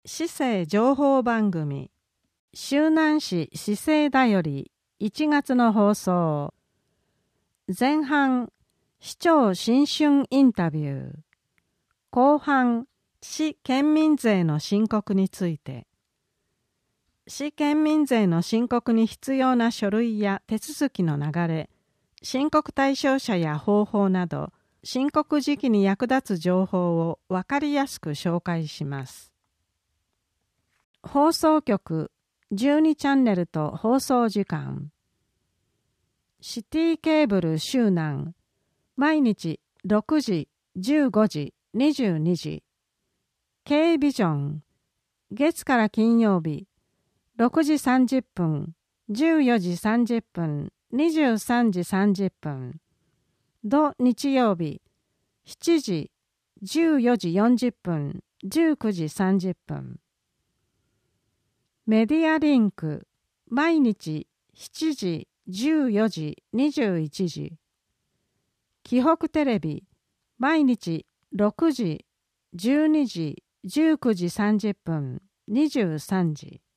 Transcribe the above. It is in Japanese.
市政情報番組周南市市政だより1月の放送。前半、市長新春インタビュー。後半、市県民税の申告について。市県民税の申告に必要な書類や手続きの流れ、申告対象者や方法など、申告時期に役立つ情報をわかりやすく紹介します。放送局12チャンネルと放送時間。シティケーブル周南、毎日6時、15時、22時。Kビジョン、月から金曜日、6時30分、14時30分、23時30分。土日曜日、7時、14時40分、19時30分。メディアリンク、毎日7時、14時、21時。紀北テレビ、毎日6時、12時、19時30分、23時。